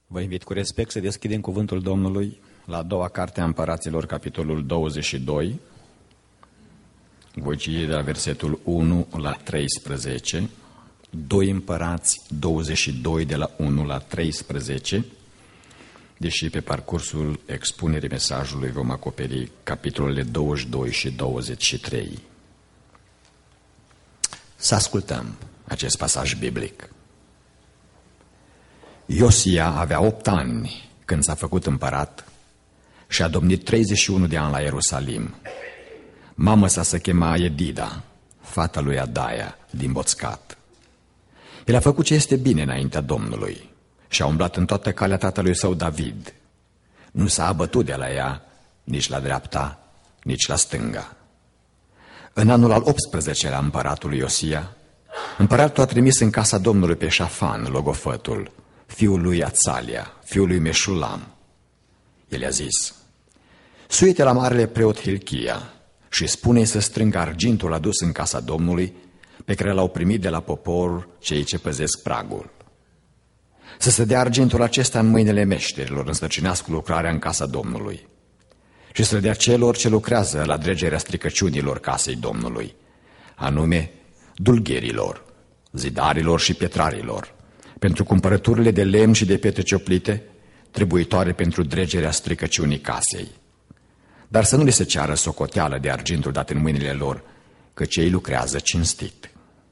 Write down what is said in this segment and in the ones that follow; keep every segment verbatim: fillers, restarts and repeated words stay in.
Vă invit cu respect să deschidem cuvântul Domnului la a doua carte a Împăraților, capitolul douăzeci și doi. Voi citi de la versetul unu la treisprezece. doi Împărați douăzeci și doi, de la unu la treisprezece. Deși pe parcursul expunerii mesajului vom acoperi capitolele douăzeci și doi și douăzeci și trei. Să ascultăm acest pasaj biblic. Iosia avea opt ani când s-a făcut împărat și a domnit treizeci și unu de ani la Ierusalim. Mama sa se chema Edida, fata lui Adaia din Boțcat. El a făcut ce este bine înaintea Domnului și a umblat în toată calea tatălui său David. Nu s-a abătut de la ea nici la dreapta, nici la stânga. În anul al optsprezecelea împăratului Iosia, împăratul a trimis în casa Domnului pe Șafan, logofătul, fiul lui Atsalia, fiul lui Meșulam. El i-a zis: suie-te la marele preot Hilchia și spune-i să strângă argintul adus în casa Domnului, pe care l-au primit de la popor cei ce păzesc pragul. Să se dea argintul acesta în mâinile meșterilor, însărcinați cu lucrarea în casa Domnului, și să le dea celor ce lucrează la dregerea stricăciunilor casei Domnului, anume dulgherilor, zidarilor și pietrarilor, pentru cumpărăturile de lemn și de pietre cioplite, trebuitoare pentru dregerea stricăciunii casei. Dar să nu li se ceară socoteală de argintul dat în mâinile lor, căci ei lucrează cinstit.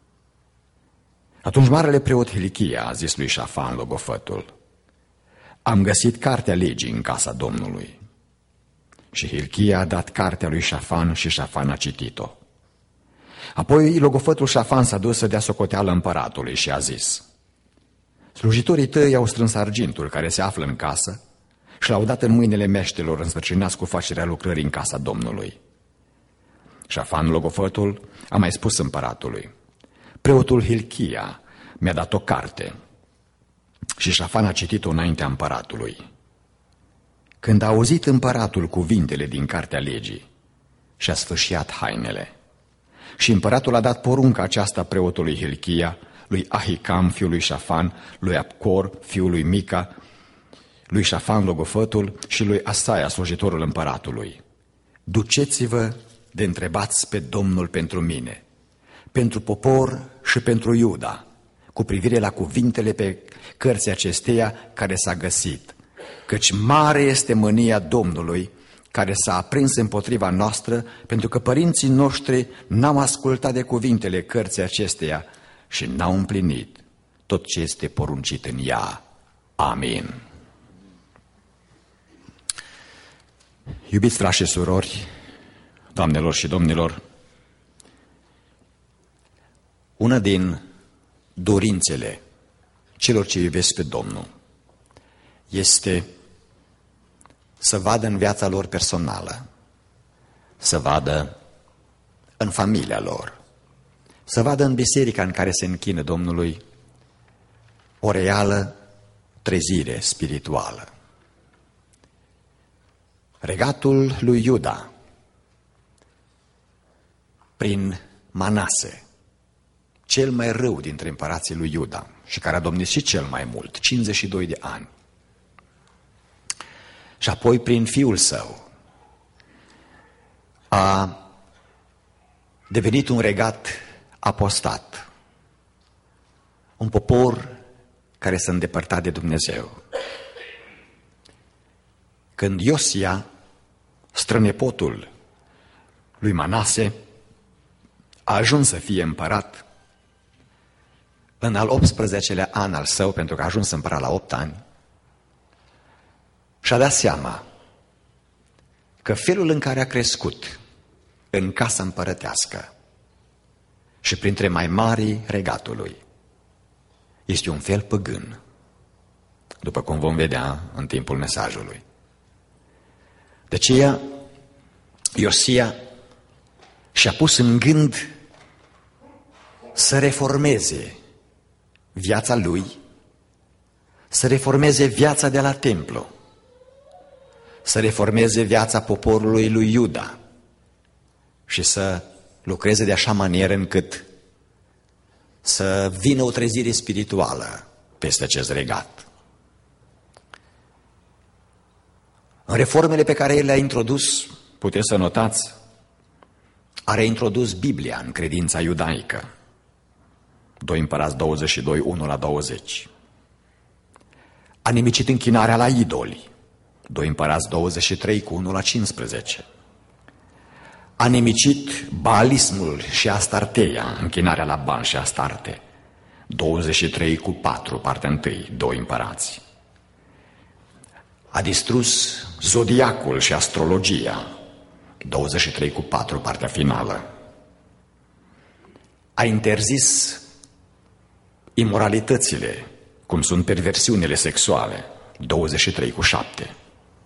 Atunci marele preot Hilchia a zis lui Șafan, logofătul: am găsit cartea legii în casa Domnului. Și Hilchia a dat cartea lui Șafan și Șafan a citit-o. Apoi logofătul Șafan s-a dus să dea socoteală împăratului și a zis: slujitorii tăi au strâns argintul care se află în casă și l-au dat în mâinile meșterilor însărcinați cu facerea lucrării în casa Domnului. Șafan, logofătul, a mai spus împăratului: preotul Hilchia mi-a dat o carte. Și Șafan a citit-o înaintea împăratului. Când a auzit împăratul cuvintele din cartea legii, și-a sfâșiat hainele. Și împăratul a dat porunca aceasta preotului Hilchia, lui Ahicam, fiul lui Șafan, lui Abcor, fiul lui Mica, lui Șafan, logofătul, și lui Asaia, slujitorul împăratului: duceți-vă de întrebați pe Domnul pentru mine, pentru popor și pentru Iuda, cu privire la cuvintele pe cărții acesteia care s-a găsit, căci mare este mânia Domnului care s-a aprins împotriva noastră, pentru că părinții noștri n-au ascultat de cuvintele cărții acesteia și n-au împlinit tot ce este poruncit în ea. Amin. Iubiți frați și surori, doamnelor și domnilor, una din dorințele celor ce iubesc pe Domnul este să vadă în viața lor personală, să vadă în familia lor, să vadă în biserica în care se închină Domnului o reală trezire spirituală. Regatul lui Iuda, prin Manase, cel mai rău dintre împărații lui Iuda și care a domnit și cel mai mult, cincizeci și doi de ani, și apoi prin fiul său, a devenit un regat apostat, un popor care s-a îndepărtat de Dumnezeu. Când Iosia, strănepotul lui Manase, a ajuns să fie împărat, în al optsprezecelea an al său, pentru că a ajuns împărat la opt ani, și-a dat seama că felul în care a crescut în casa împărătească și printre mai mari regatului este un fel păgân, după cum vom vedea în timpul mesajului. De aceea, Iosia și-a pus în gând să reformeze viața lui, să reformeze viața de la templu, să reformeze viața poporului lui Iuda și să lucreze de așa manieră încât să vină o trezire spirituală peste acest regat. În reformele pe care el le-a introdus, puteți să notați, a reintrodus Biblia în credința iudaică. doi Împărați douăzeci și doi, unu la douăzeci. A nimicit închinarea la idoli. doi Împărați douăzeci și trei, cu unu la cincisprezece. A nimicit baalismul și Astarteia, închinarea la Baal și Astarte. douăzeci și trei cu patru, partea întâi, doi Împărați. A distrus zodiacul și astrologia, douăzeci și trei cu patru, partea finală. A interzis imoralitățile, cum sunt perversiunile sexuale, douăzeci și trei cu șapte.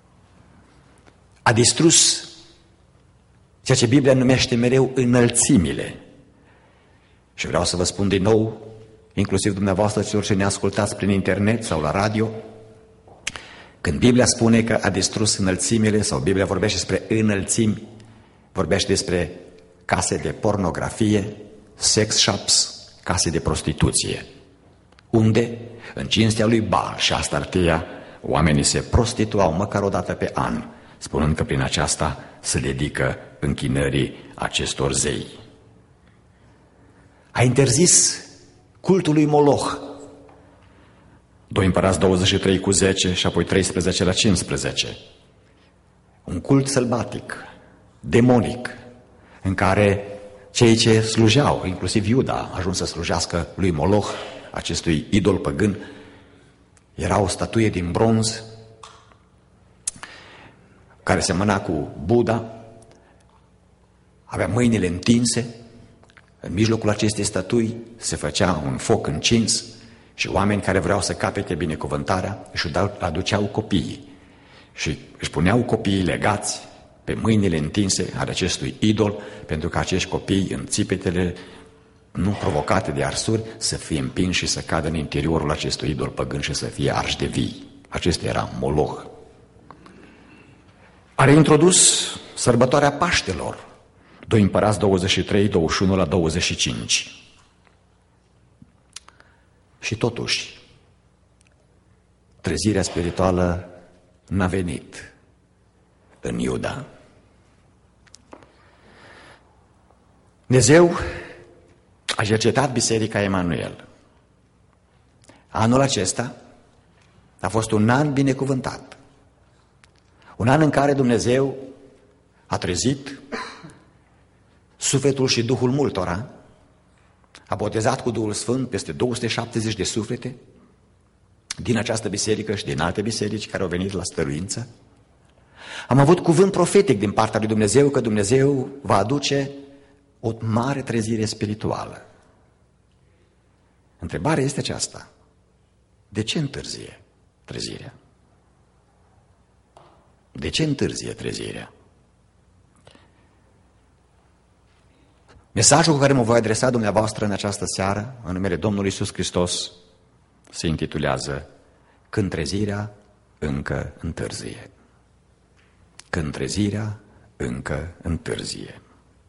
A distrus ceea ce Biblia numește mereu înălțimile. Și vreau să vă spun din nou, inclusiv dumneavoastră celor ce ne ascultați prin internet sau la radio, când Biblia spune că a distrus înălțimile, sau Biblia vorbește despre înălțimi, vorbește despre case de pornografie, sex shops, case de prostituție, unde, în cinstea lui Baal și Astartea, oamenii se prostituau măcar o dată pe an, spunând că prin aceasta se dedică închinării acestor zei. A interzis cultul lui Moloch, doi Împărați douăzeci și trei cu zece și apoi treisprezece la cincisprezece. Un cult sălbatic, demonic, în care cei ce slujeau, inclusiv Iuda, a ajuns să slujească lui Moloch, acestui idol păgân. Era o statuie din bronz care semăna cu Buddha, avea mâinile întinse, în mijlocul acestei statui se făcea un foc încins și oameni care vreau să capete binecuvântarea își aduceau copiii și își puneau copiii legați pe mâinile întinse ale acestui idol, pentru că acești copii în țipetele nu provocate de arsuri să fie împinși și să cadă în interiorul acestui idol păgân și să fie arși de vii. Acesta era Moloch. A reintrodus sărbătoarea Paștelor, doi Împărați douăzeci și trei, douăzeci și unu la douăzeci și cinci. Și totuși, trezirea spirituală n-a venit în Iuda. Dumnezeu a cercetat Biserica Emanuel. Anul acesta a fost un an binecuvântat. Un an în care Dumnezeu a trezit sufletul și Duhul multora, a botezat cu Duhul Sfânt peste două sute șaptezeci de suflete din această biserică și din alte biserici care au venit la stăruință. Am avut cuvânt profetic din partea lui Dumnezeu că Dumnezeu va aduce o mare trezire spirituală. Întrebarea este aceasta: de ce întârzie trezirea? De ce întârzie trezirea? Mesajul cu care mă voi adresa dumneavoastră în această seară, în numele Domnului Iisus Hristos, se intitulează Când trezirea încă întârzie. Când trezirea încă întârzie.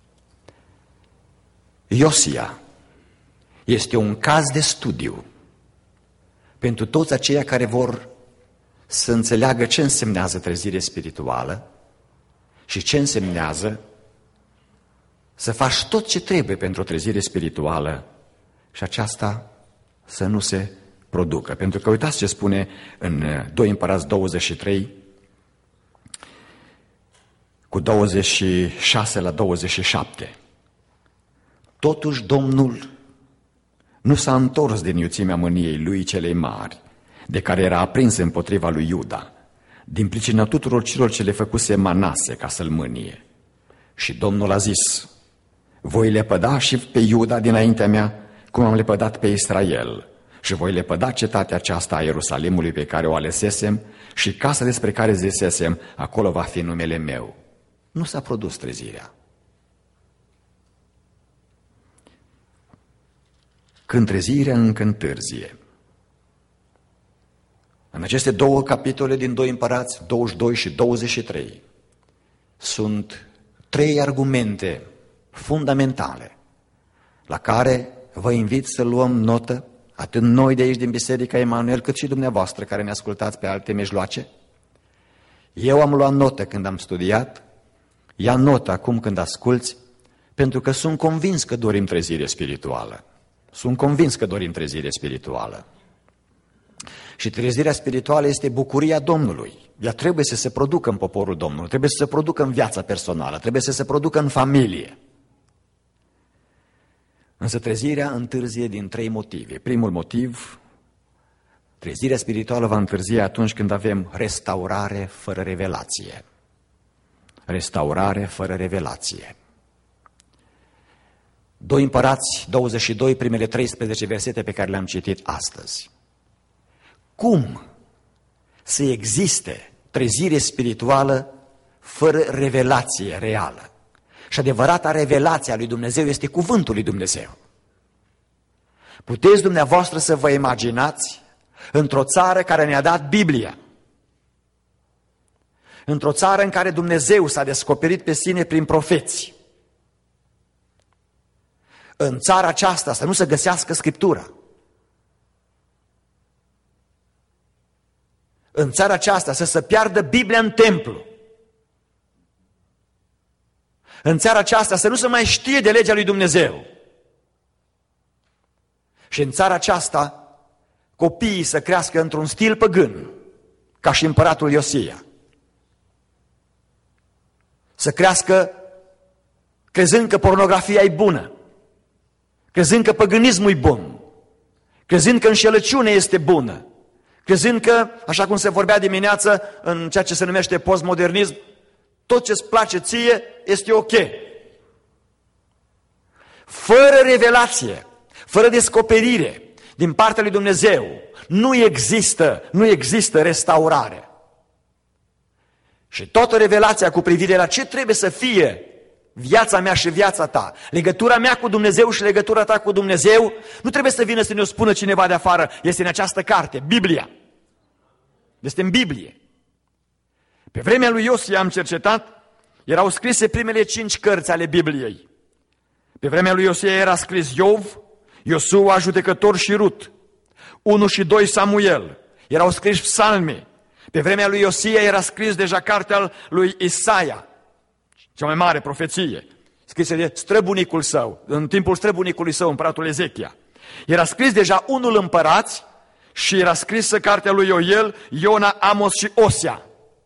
Iosia este un caz de studiu pentru toți aceia care vor să înțeleagă ce însemnează trezire spirituală și ce însemnează să faci tot ce trebuie pentru o trezire spirituală și aceasta să nu se producă. Pentru că uitați ce spune în doi Împărați douăzeci și trei, cu douăzeci și șase la douăzeci și șapte. Totuși Domnul nu s-a întors din iuțimea mâniei lui celei mari, de care era aprins împotriva lui Iuda, din pricina tuturor celor ce le făcuse Manase ca să-l mânie. Și Domnul a zis: voi lepăda și pe Iuda dinaintea mea, cum am lepădat pe Israel, și voi lepăda cetatea aceasta a Ierusalimului pe care o alesesem și casa despre care zisesem, acolo va fi numele meu. Nu s-a produs trezirea. Când trezirea încă întârzie. În aceste două capitole din doi Împărați, douăzeci și doi și douăzeci și trei, sunt trei argumente fundamentale la care vă invit să luăm notă, atât noi de aici din Biserica Emanuel, cât și dumneavoastră care ne ascultați pe alte mijloace, Eu am luat notă când am studiat, ia notă acum când asculți, pentru că sunt convins că dorim trezire spirituală. Sunt convins că dorim trezire spirituală. Și trezirea spirituală este bucuria Domnului. Ea trebuie să se producă în poporul Domnului, trebuie să se producă în viața personală, trebuie să se producă în familie. Însă trezirea întârzie din trei motive. Primul motiv, trezirea spirituală va întârzia atunci când avem restaurare fără revelație. Restaurare fără revelație. doi Împărați douăzeci și doi, primele treisprezece versete pe care le-am citit astăzi. Cum să existe trezire spirituală fără revelație reală? Și adevărata revelație a lui Dumnezeu este cuvântul lui Dumnezeu. Puteți dumneavoastră să vă imaginați într-o țară care ne-a dat Biblia, într-o țară în care Dumnezeu s-a descoperit pe sine prin profeți, în țara aceasta să nu se găsească Scriptura, în țara aceasta să se piardă Biblia în templu, în țara aceasta să nu se mai știe de legea lui Dumnezeu și în țara aceasta copiii să crească într-un stil păgân, ca și împăratul Iosia. Să crească crezând că pornografia e bună, crezând că păgânismul e bun, crezând că înșelăciunea este bună, crezând că, așa cum se vorbea dimineață în ceea ce se numește postmodernism, tot ce-ți place ție este ok. Fără revelație, fără descoperire din partea lui Dumnezeu, nu există, nu există restaurare. Și toată revelația cu privire la ce trebuie să fie viața mea și viața ta, legătura mea cu Dumnezeu și legătura ta cu Dumnezeu, nu trebuie să vină să ne-o spună cineva de afară, este în această carte, Biblia. Este în Biblie. Pe vremea lui Iosia am cercetat, erau scrise primele cinci cărți ale Bibliei. Pe vremea lui Iosia era scris Iov, Iosua, Judecător și Rut, unu și doi Samuel, erau scriși psalmi. Pe vremea lui Iosia era scris deja cartea lui Isaia, cea mai mare profeție, scrisă de străbunicul său, în timpul străbunicului său, împăratul Ezechia. Era scris deja unul Împărați și era scrisă cartea lui Ioel, Iona, Amos și Osea.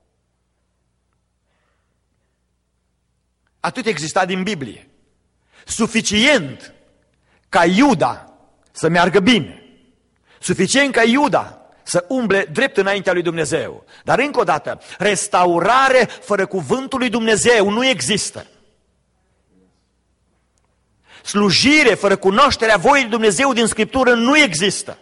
Atât exista din Biblie. Suficient ca Iuda să meargă bine. Suficient ca Iuda să umble drept înaintea lui Dumnezeu. Dar încă o dată, restaurare fără cuvântul lui Dumnezeu nu există. Slujire fără cunoașterea voii lui Dumnezeu din Scriptură nu există.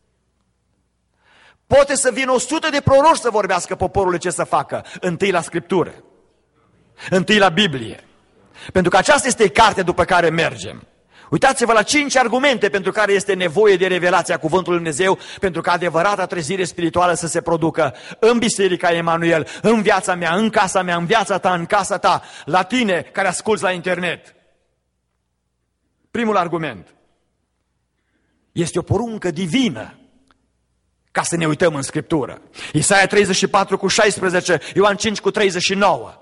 Poate să vină o sută de proroși să vorbească poporului ce să facă. Întâi la Scriptură. Întâi la Biblie. Pentru că aceasta este cartea după care mergem. Uitați-vă la cinci argumente pentru care este nevoie de revelația cuvântului Dumnezeu, pentru că adevărata trezire spirituală să se producă în Biserica Emanuel, în viața mea, în casa mea, în viața ta, în casa ta, la tine care asculți la internet. Primul argument. Este o poruncă divină ca să ne uităm în Scriptură. Isaia treizeci și patru cu șaisprezece, Ioan cinci cu treizeci și nouă.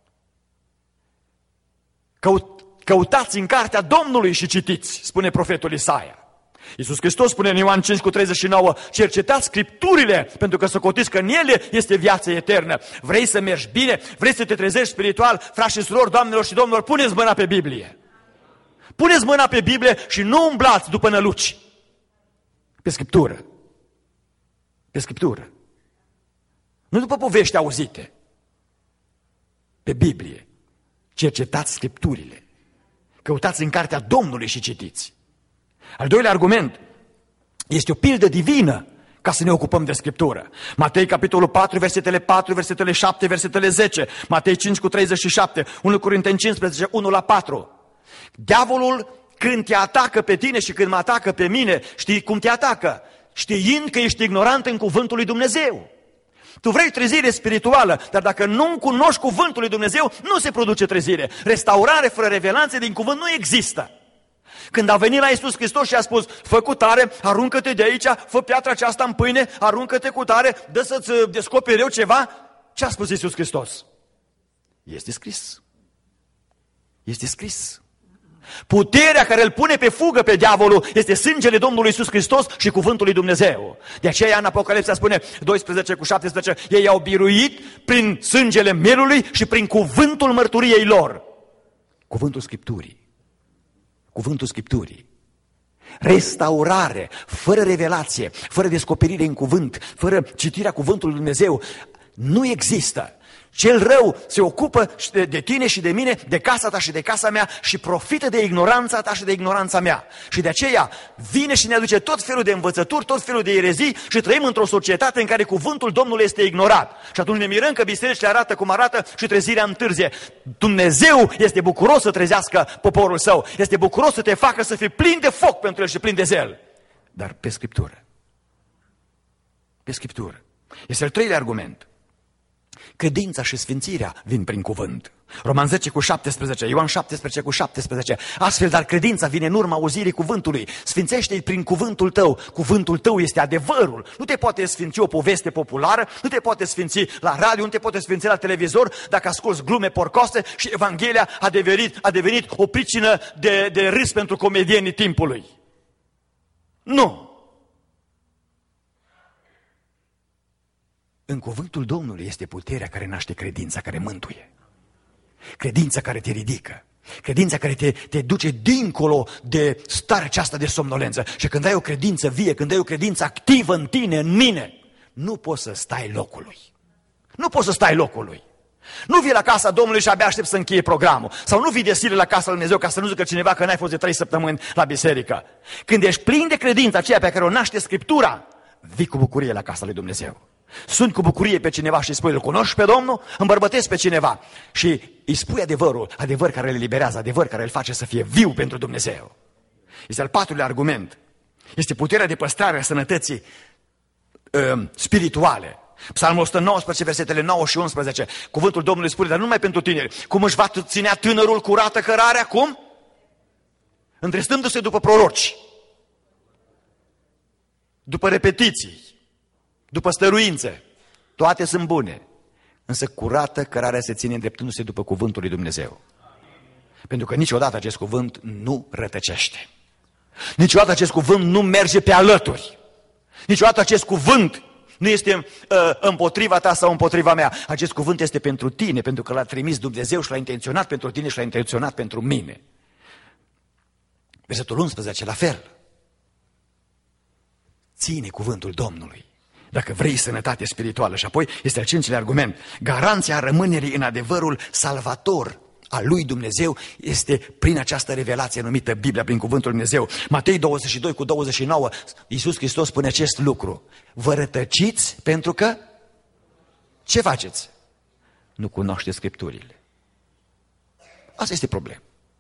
Căut Căutați în cartea Domnului și citiți, spune profetul Isaia. Iisus Hristos spune în Ioan cinci cu treizeci și nouă, cercetați Scripturile, pentru că socotiți că în ele este viața eternă. Vrei să mergi bine? Vrei să te trezești spiritual? Frați și surori, doamnelor și domnilor, puneți mâna pe Biblie. Puneți mâna pe Biblie și nu umblați după năluci. Pe Scriptură. Pe Scriptură. Nu după povești auzite. Pe Biblie. Cercetați Scripturile. Căutați în cartea Domnului și citiți. Al doilea argument, este o pildă divină ca să ne ocupăm de Scriptură. Matei, capitolul patru, versetele patru, versetele șapte, versetele zece. Matei cinci cu treizeci și șapte, unu Corinteni cincisprezece, unu la patru. Diavolul când te atacă pe tine și când mă atacă pe mine, știi cum te atacă? Știind că ești ignorant în cuvântul lui Dumnezeu. Tu vrei trezire spirituală, dar dacă nu cunoști cuvântul lui Dumnezeu, nu se produce trezire. Restaurare fără revelație din cuvânt nu există. Când a venit la Iisus Hristos și a spus, fă cu tare, aruncă-te de aici, fă piatra aceasta în pâine, aruncă-te cu tare, dă să-ți descoperi eu ceva, ce a spus Iisus Hristos? Este scris. Este scris. Puterea care îl pune pe fugă pe diavolul este sângele Domnului Iisus Hristos și cuvântul lui Dumnezeu. De aceea în Apocalipsa spune doisprezece cu șaptesprezece, ei au biruit prin sângele mielului și prin cuvântul mărturiei lor. Cuvântul Scripturii. Cuvântul Scripturii. Restaurare, fără revelație, fără descoperire în cuvânt, fără citirea cuvântului lui Dumnezeu, nu există. Cel rău se ocupă de tine și de mine, de casa ta și de casa mea și profită de ignoranța ta și de ignoranța mea. Și de aceea vine și ne aduce tot felul de învățături, tot felul de erezii și trăim într-o societate în care cuvântul Domnului este ignorat. Și atunci ne mirăm că bisericile arată cum arată și trezirea întârzie. Dumnezeu este bucuros să trezească poporul său, este bucuros să te facă să fii plin de foc pentru el și plin de zel. Dar pe Scriptură. Pe Scriptură. Este al treilea argument. Credința și sfințirea vin prin cuvânt. Roman zece cu șaptesprezece, Ioan șaptesprezece cu șaptesprezece. Astfel, dar credința vine în urma auzirii cuvântului. Sfințește-i prin cuvântul tău. Cuvântul tău este adevărul. Nu te poate sfinți o poveste populară, nu te poate sfinți la radio, nu te poate sfinți la televizor dacă asculți glume porcoase și Evanghelia a devenit, a devenit o pricină de, de râs pentru comedienii timpului. Nu! În cuvântul Domnului este puterea care naște credința, care mântuie. Credința care te ridică. Credința care te, te duce dincolo de starea aceasta de somnolență. Și când ai o credință vie, când ai o credință activă în tine, în mine, nu poți să stai locului. Nu poți să stai locului. Nu vii la casa Domnului și abia aștept să încheie programul. Sau nu vii de zile la casa lui Dumnezeu ca să nu zică cineva că n-ai fost de trei săptămâni la biserică. Când ești plin de credință aceea pe care o naște Scriptura, vii cu bucurie la casa lui Dumnezeu. Suni cu bucurie pe cineva și îi spui, îl cunoști pe Domnul? Îmbărbătezi pe cineva și îi spui adevărul, adevăr care îl eliberează, adevăr care îl face să fie viu pentru Dumnezeu. Este al patrulea argument. Este puterea de păstrare a sănătății uh, spirituale. Psalmul o sută nouăsprezece, versetele nouă și unsprezece. Cuvântul Domnului spune, dar nu numai pentru tineri. Cum își va ținea tânărul curată cărarea? Cum? Îndrestându-se după proroci, după repetiții, după stăruințe, toate sunt bune, însă curată cărarea se ține îndreptându-se după cuvântul lui Dumnezeu. Pentru că niciodată acest cuvânt nu rătăcește. Niciodată acest cuvânt nu merge pe alături. Niciodată acest cuvânt nu este uh, împotriva ta sau împotriva mea. Acest cuvânt este pentru tine, pentru că l-a trimis Dumnezeu și l-a intenționat pentru tine și l-a intenționat pentru mine. Versetul unsprezece, la fel. Ține cuvântul Domnului dacă vrei sănătate spirituală. Și apoi este al cincilea argument. Garanția rămânerii în adevărul salvator al lui Dumnezeu este prin această revelație numită Biblia, prin cuvântul Dumnezeu. Matei douăzeci și doi cu douăzeci și nouă, Iisus Hristos spune acest lucru. Vă rătăciți pentru că ce faceți? Nu cunoașteți Scripturile. Asta este problema.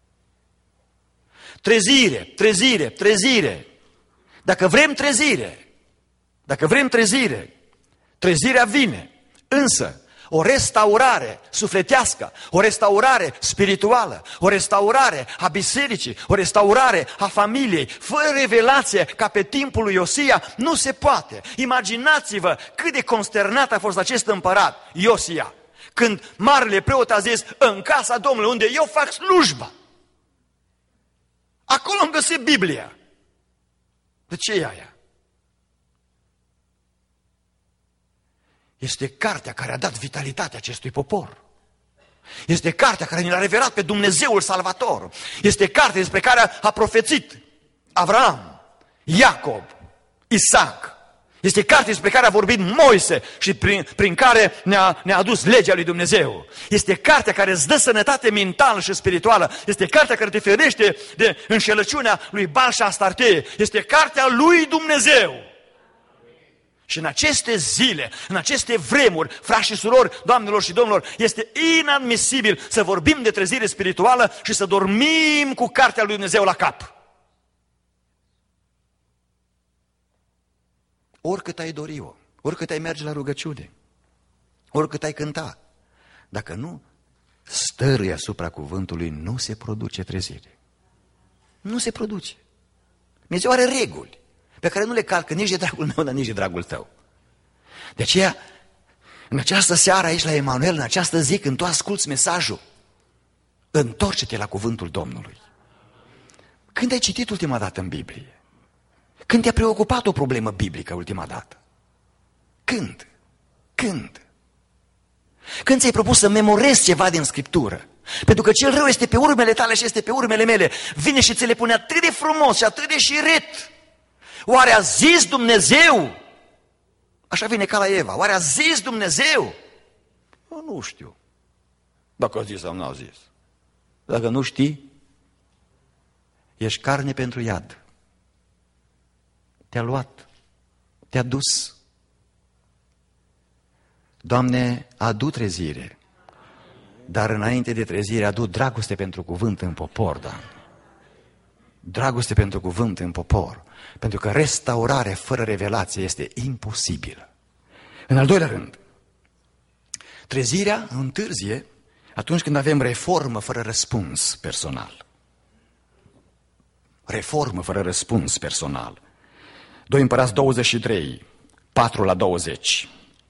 Trezire, trezire, trezire. Dacă vrem trezire, dacă vrem trezire, trezirea vine, însă o restaurare sufletească, o restaurare spirituală, o restaurare a bisericii, o restaurare a familiei, fără revelație ca pe timpul lui Iosia, nu se poate. Imaginați-vă cât de consternat a fost acest împărat, Iosia, când marele preot a zis, în casa Domnului, unde eu fac slujba, acolo am găsit Biblia. De ce e aia? Este cartea care a dat vitalitatea acestui popor. Este cartea care ne l-a revelat pe Dumnezeul Salvator. Este cartea despre care a profețit Avraam, Iacob, Isaac. Este cartea despre care a vorbit Moise și prin, prin care ne-a, ne-a adus legea lui Dumnezeu. Este cartea care îți dă sănătate mentală și spirituală. Este cartea care te ferește de înșelăciunea lui Baal și Astarte. Este cartea lui Dumnezeu. Și în aceste zile, în aceste vremuri, frați și surori, doamnelor și domnilor, este inadmisibil să vorbim de trezire spirituală și să dormim cu cartea lui Dumnezeu la cap. Oricât ai dori-o, oricât ai merge la rugăciune, oricât ai cânta, dacă nu stărui asupra cuvântului, nu se produce trezire. Nu se produce. Dumnezeu are reguli pe care nu le calcă nici de dragul meu, dar nici de dragul tău. De aceea, În această seară aici la Emanuel, în această zi, când tu asculți mesajul, întorce-te la cuvântul Domnului. Când ai citit ultima dată în Biblie? Când te-a preocupat o problemă biblică ultima dată? Când? Când? Când ți-ai propus să memorezi ceva din Scriptură? Pentru că cel rău este pe urmele tale și este pe urmele mele. Vine și ți le pune atât de frumos și atât de șiret. Oare a zis Dumnezeu? Așa vine ca la Eva. Oare a zis Dumnezeu? Eu nu știu. Dacă a zis sau nu a zis. Dacă nu știi, ești carne pentru iad. Te-a luat, te-a dus. Doamne, adu trezire, dar înainte de trezire adu dragoste pentru cuvânt în popor, Doamne. Dragoste pentru cuvânt în popor, pentru că restaurare fără revelație este imposibilă. În al doilea rând, trezirea întârzie atunci când avem reformă fără răspuns personal. Reformă fără răspuns personal. doi Împărați douăzeci și trei, patru la douăzeci.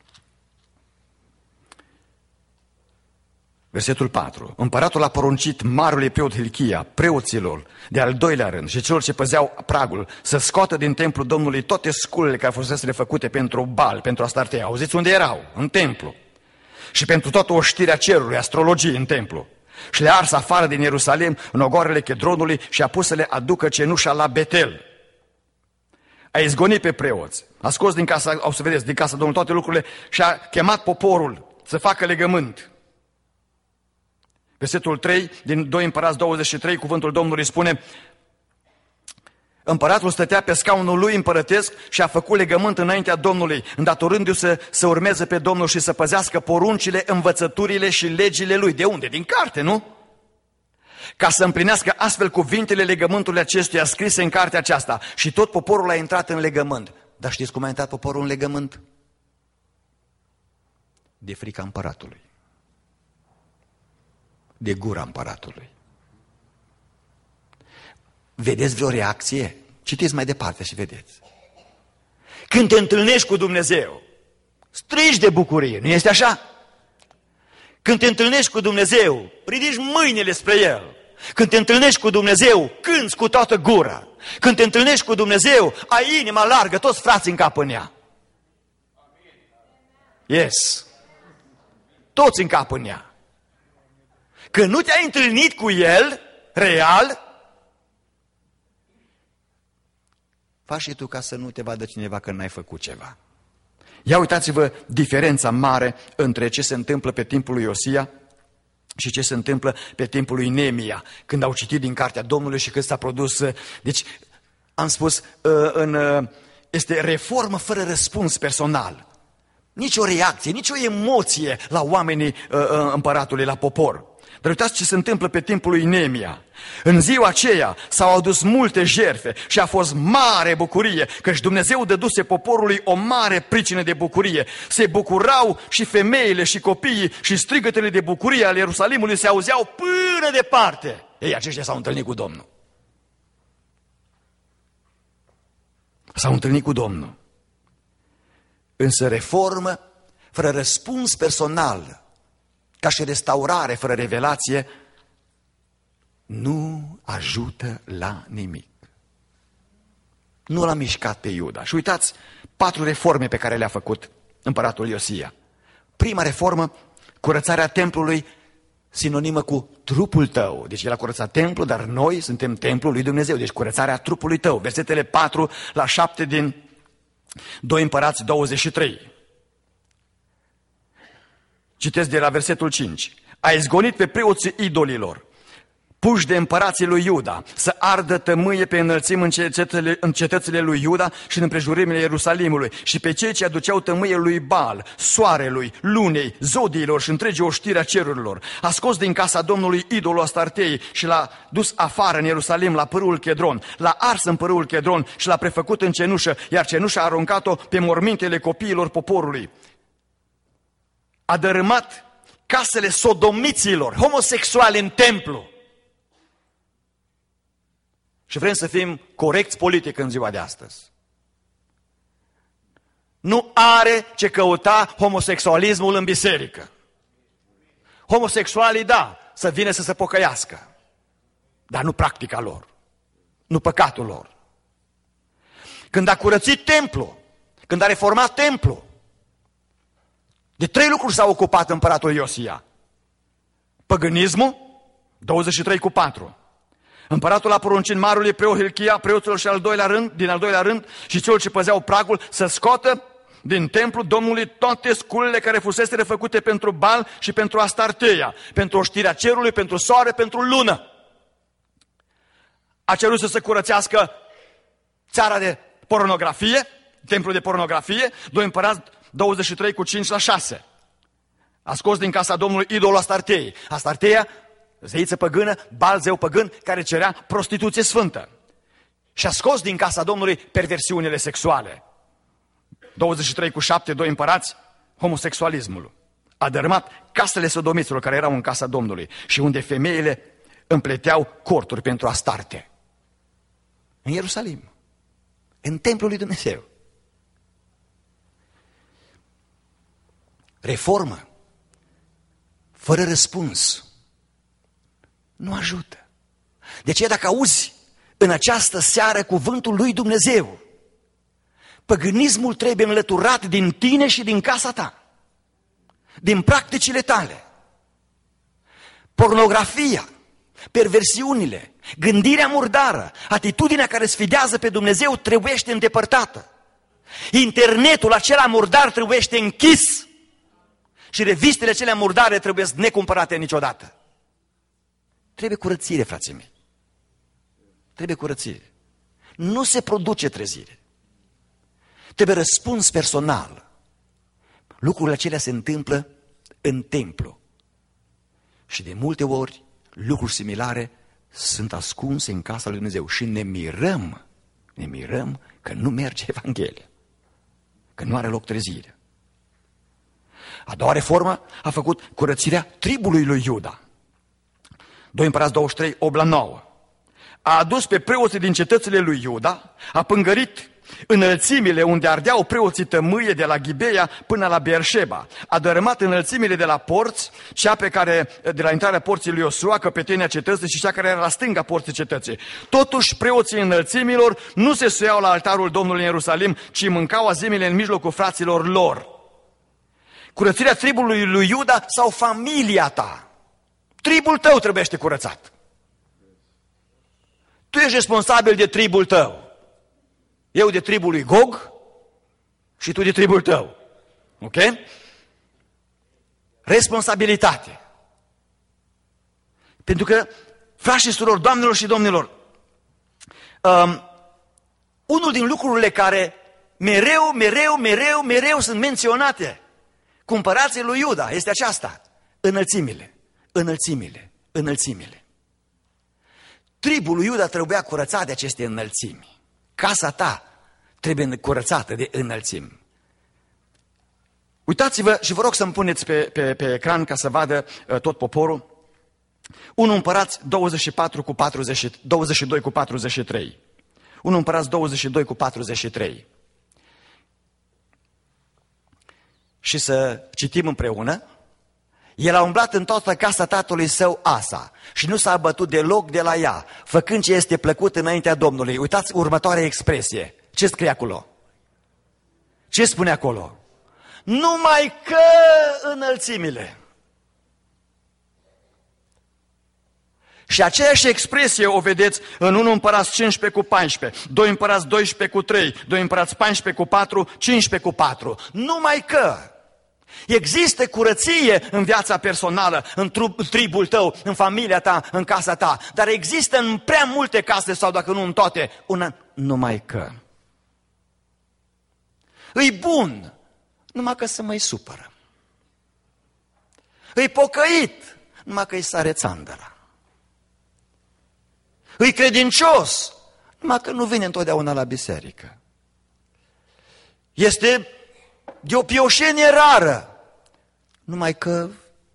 Versetul patru. Împăratul a poruncit marele preot Hilchia, preoților de al doilea rând și celor ce păzeau pragul, să scoată din templul Domnului toate sculele care fusese făcute pentru Bal, pentru Astarte. Auziți unde erau? În templu. Și pentru toată oștirea cerului, astrologie în templu. Și le-a ars afară din Ierusalim, în ogoarele Chedronului, și a pus să le aducă cenușa la Betel. A izgonit pe preoți, a scos din casa, o să vedeți, din casa Domnului toate lucrurile și a chemat poporul să facă legământ. Versetul trei din doi Împărați douăzeci și trei, cuvântul Domnului spune: Împăratul stătea pe scaunul lui împărătesc și a făcut legământ înaintea Domnului, îndatorându-se să urmeze pe Domnul și să păzească poruncile, învățăturile și legile lui. De unde? Din carte, nu? Ca să împlinească astfel cuvintele legământului acestuia scrise în cartea aceasta. Și tot poporul a intrat în legământ. Dar știți cum a intrat poporul în legământ? De frica împăratului. De gura împăratului. Vedeți vreo reacție? Citiți mai departe și vedeți. Când te întâlnești cu Dumnezeu, strigi de bucurie, nu este așa? Când te întâlnești cu Dumnezeu, ridici mâinile spre El. Când te întâlnești cu Dumnezeu, cânți cu toată gura. Când te întâlnești cu Dumnezeu, ai inima largă, toți frații în cap în ea. Yes. Toți în cap în ea. Când nu te-ai întâlnit cu El, real, faci și tu ca să nu te vadă cineva că n-ai făcut ceva. Ia uitați-vă diferența mare între ce se întâmplă pe timpul lui Iosia și ce se întâmplă pe timpul lui Neemia, când au citit din cartea Domnului și când s-a produs. Deci, am spus, în, este reformă fără răspuns personal. Nici o reacție, nici o emoție la oamenii împăratului, la popor. Dar uitați ce se întâmplă pe timpul lui Neemia. În ziua aceea s-au adus multe jertfe și a fost mare bucurie, căci Dumnezeu dăduse poporului o mare pricină de bucurie. Se bucurau și femeile și copiii și strigătele de bucurie ale Ierusalimului se auzeau până departe. Ei, aceștia s-au întâlnit cu Domnul. S-au întâlnit cu Domnul. Însă reformă fără răspuns personal, ca și restaurare fără revelație, nu ajută la nimic. Nu l-a mișcat pe Iuda. Și uitați, patru reforme pe care le-a făcut împăratul Iosia. Prima reformă, curățarea templului, sinonimă cu trupul tău. Deci el a curățat templul, dar noi suntem templul lui Dumnezeu. Deci curățarea trupului tău. Versetele patru la șapte din doi Împărați douăzeci și trei. Citesc de la versetul cinci. A izgonit pe preoții idolilor, puși de împărații lui Iuda, să ardă tămâie pe înălțimi în cetățile, în cetățile lui Iuda și în împrejurimile Ierusalimului și pe cei ce aduceau tămâie lui Baal, soarelui, lunei, zodiilor și întregi oștirea cerurilor. A scos din casa Domnului idolul Astartei și l-a dus afară în Ierusalim la pârâul Chedron. L-a ars în pârâul Chedron și l-a prefăcut în cenușă, iar cenușa a aruncat-o pe mormintele copiilor poporului. A dărâmat casele sodomiților, homosexuali în templu. Și vrem să fim corecți politic în ziua de astăzi. Nu are ce căuta homosexualismul în biserică. Homosexualii, da, să vină să se pocăiască, dar nu practica lor, nu păcatul lor. Când a curățit templu, când a reformat templu, de trei lucruri s-a ocupat împăratul Iosia. Păgânismul, douăzeci și trei cu patru. Împăratul a poruncit marului preot Hilchia, preoților și al doilea rând, din al doilea rând și celor ce păzeau pragul să scoată din templu Domnului toate sculele care fusese refăcute pentru Bal și pentru Astarteia, pentru oștirea cerului, pentru soare, pentru lună. A cerut să se curățească țara de pornografie, templul de pornografie, doi Împărați douăzeci și trei cu cinci la șase. A scos din casa Domnului idolul Astartei. Astarteia, zeiță păgână, Bal, zeu păgân, care cerea prostituție sfântă. Și a scos din casa Domnului perversiunile sexuale. douăzeci și trei cu șapte, doi Împărați, homosexualismul. A dărâmat casele sodomiților care erau în casa Domnului și unde femeile împleteau corturi pentru Astarte. În Ierusalim, în templul lui Dumnezeu. Reformă fără răspuns nu ajută. De aceea dacă auzi în această seară cuvântul lui Dumnezeu, păgânismul trebuie înlăturat din tine și din casa ta, din practicile tale. Pornografia, perversiunile, gândirea murdară, atitudinea care sfidează pe Dumnezeu trebuiește îndepărtată. Internetul acela murdar trebuiește închis și revistele acelea murdare trebuie necumpărate niciodată. Trebuie curățire, frații mei. Trebuie curățire. Nu se produce trezire. Trebuie răspuns personal. Lucrurile acelea se întâmplă în templu. Și de multe ori lucruri similare sunt ascunse în casa lui Dumnezeu. Și ne mirăm, ne mirăm că nu merge Evanghelia. Că nu are loc trezire. A doua reformă a făcut curățirea tribului lui Iuda. doi Împărați douăzeci și trei, opt la nouă. A adus pe preoții din cetățile lui Iuda, a pângărit înălțimile unde ardeau preoții tămâie de la Ghibeia până la Beersheba. A dărâmat înălțimile de la porți, cea pe care, de la intrarea porții lui Iosua, căpetenia cetății și cea care era la stânga porții cetății. Totuși preoții înălțimilor nu se suiau la altarul Domnului în Ierusalim, ci mâncau azimile în mijlocul fraților lor. Curățirea tribului lui Iuda sau familia ta. Tribul tău trebuiește curățat. Tu ești responsabil de tribul tău. Eu de tribul lui Gog și tu de tribul tău. Ok? Responsabilitate. Pentru că, frați și surori, doamnelor și domnilor, um, unul din lucrurile care mereu, mereu, mereu, mereu sunt menționate cu împărații lui Iuda este aceasta. Înălțimile, înălțimile, înălțimile. Tribul lui Iuda trebuia curățat de aceste înălțimi. Casa ta trebuie curățată de înălțimi. Uitați-vă și vă rog să-mi puneți pe, pe, pe ecran ca să vadă uh, tot poporul. unu Împărați douăzeci și patru cu patruzeci, douăzeci și doi cu patruzeci și trei. unu Împărați douăzeci și doi cu patruzeci și trei. Și să citim împreună. El a umblat în toată casa tatălui său Asa și nu s-a abătut deloc de la ea, făcând ce este plăcut înaintea Domnului. Uitați următoarea expresie. Ce scrie acolo? Ce spune acolo? Numai că înălțimile. Și aceeași expresie o vedeți în unu Împărați cincisprezece cu paisprezece, doi Împărați doisprezece cu trei, doi Împărați paisprezece cu patru, cincisprezece cu patru. Numai că există curăție în viața personală, în tribul tău, în familia ta, în casa ta, dar există în prea multe case, sau dacă nu în toate, una numai că. Îi bun, numai că se mai supără. Îi pocăit, numai că îi sare țandăra. Îi credincios, numai că nu vine întotdeauna la biserică. Este de o pioșenie rară, numai că,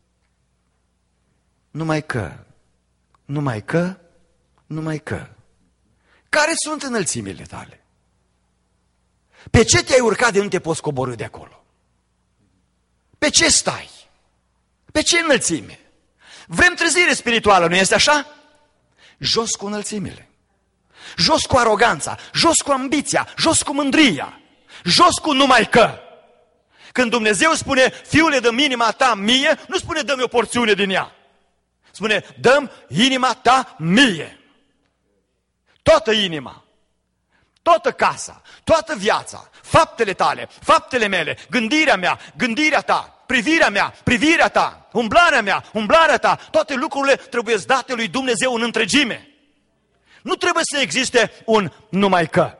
numai că, numai că, numai că. Care sunt înălțimile tale? Pe ce te-ai urcat de nu te poți coborî de acolo? Pe ce stai? Pe ce înălțime? Vrem trezire spirituală, nu este așa? Jos cu înălțimile, jos cu aroganța, jos cu ambiția, jos cu mândria, jos cu numai că. Când Dumnezeu spune, fiule, dă-mi inima ta mie, nu spune, dă-mi o porțiune din ea. Spune, dă-mi inima ta mie. Toată inima, toată casa, toată viața, faptele tale, faptele mele, gândirea mea, gândirea ta, privirea mea, privirea ta, umblarea mea, umblarea ta, toate lucrurile trebuie date lui Dumnezeu în întregime. Nu trebuie să existe un numai că.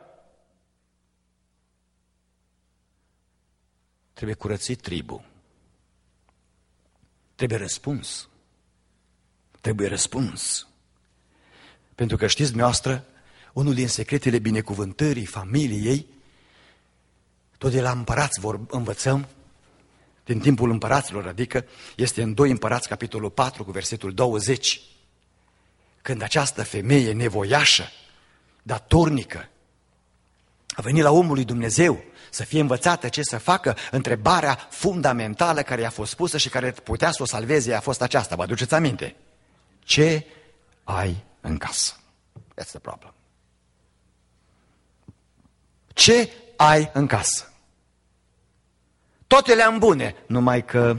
Trebuie curățit tribul. Trebuie răspuns. Trebuie răspuns. Pentru că știți dumneavoastră, unul din secretele binecuvântării familiei, tot de la împărați vor învățăm, din timpul împăraților, adică este în doi Împărați, capitolul patru, cu versetul douăzeci. Când această femeie nevoiașă, datornică, a venit la omul lui Dumnezeu să fie învățată ce să facă, întrebarea fundamentală care i-a fost pusă și care putea să o salveze a fost aceasta. Vă aduceți aminte? Ce ai în casă? That's the problem. Ce ai în casă? Toate le-am bune, numai că...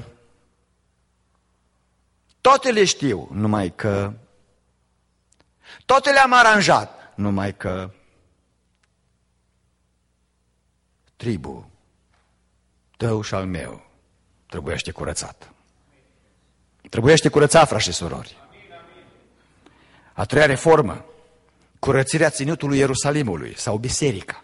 Toate le știu, numai că... Toate le-am aranjat, numai că... Tribul tău și al meu trebuiește curățat. Trebuiește curățat, frați și surori. A treia reformă, curățirea ținutului Ierusalimului sau biserica.